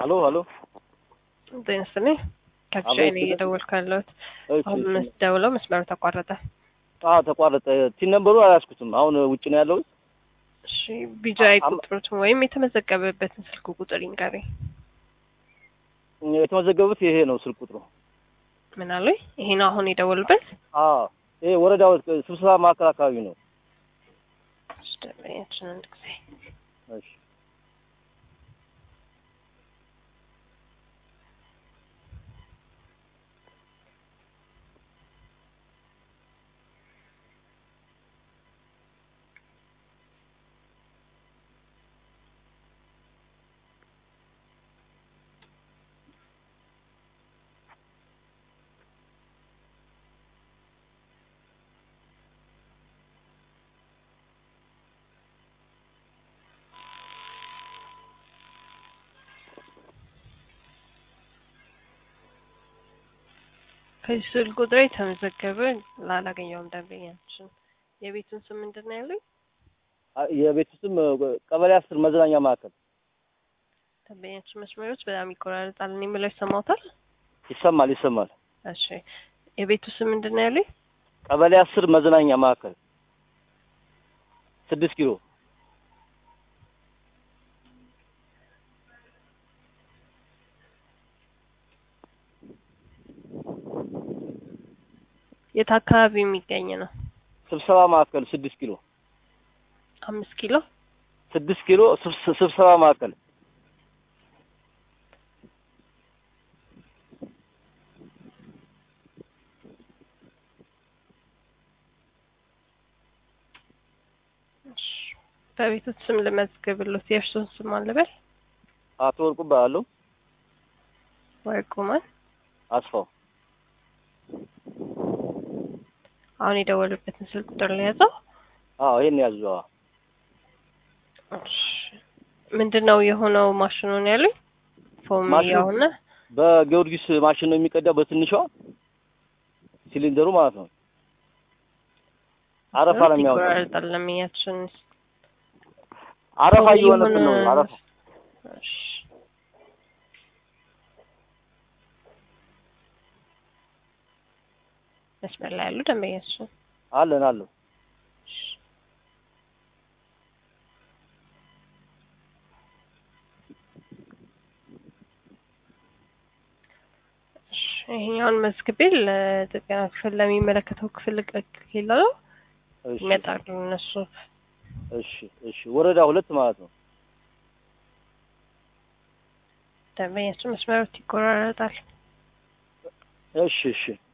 ሄሎ ጤናስኔ ካፕሽን እየደወልኩለት አሁን ደውለው መስመሩ ተቋረጠ። ተቋረጠ። ቲን ነምበሩ አላስኩትም። አሁን ውጭ ነው ያለው። እሺ ቢጃይ ቁጥሩት ወይም የተመዘገበበትን ስልክ ቁጥር ይንገረኝ። የተመዘገቡት ይሄ ነው ስልክ ቁጥሩ። ምን አለኝ? ይሄ ነው አሁን የደወሉበት? ይሄ ወረዳው ስብሰባ ማዕከል አካባቢ ነው። እሺ ደረያችን አንድ ጊዜ እሺ ከዚህ ስልክ ቁጥር የተመዘገበ ላላገኘውም ደንበኛችን የቤቱን ስም ምንድን ነው ያለኝ? የቤቱ ስም ቀበሌ 10 መዝናኛ ማዕከል። ደንበኛችን መስመሮች በጣም ይቆራረጣል። እኔ የምለው ይሰማዎታል? ይሰማል። እሺ የቤቱ ስም ምንድን ነው ያለኝ? ቀበሌ 10 መዝናኛ ማዕከል 6 ኪሎ። የት አካባቢ የሚገኝ ነው? ስብሰባ ማዕከል 6 ኪሎ። 5 ኪሎ 6 ኪሎ ስብሰባ ማዕከል። በቤቱ ስም ልመዝግብልዎት። የእርሶን ስም አለበል? አቶ ወርቁ ባለው። ወርቁማን አስፋው። አሁን የደወሉበትን ስልክ ቁጥር ላይ ያዘው? ይሄን ያዘው። እሺ ምንድነው የሆነው? ማሽኑን ያሉኝ ፎም ያውና በጊዮርጊስ ማሽን ነው የሚቀዳው፣ በትንሿ ሲሊንደሩ ማለት ነው። አረፋ ነው የሚያወጣው። ይቆራረጣል። ለሚያችን አረፋ እየሆነብን ነው። አረፋ። እሺ መስመር ላይ ያሉ ደንበኛችን አለን። ይሄኛውን መዝግቤ ለጥገና ክፍል ለሚመለከተው ክፍል ልቀቅልዎታለሁ። ይመጣሉ እነሱ። እሺ ወረዳ 2 ማለት ነው። ደንበኛችን መስመሮች ይቆራረጣል። እሺ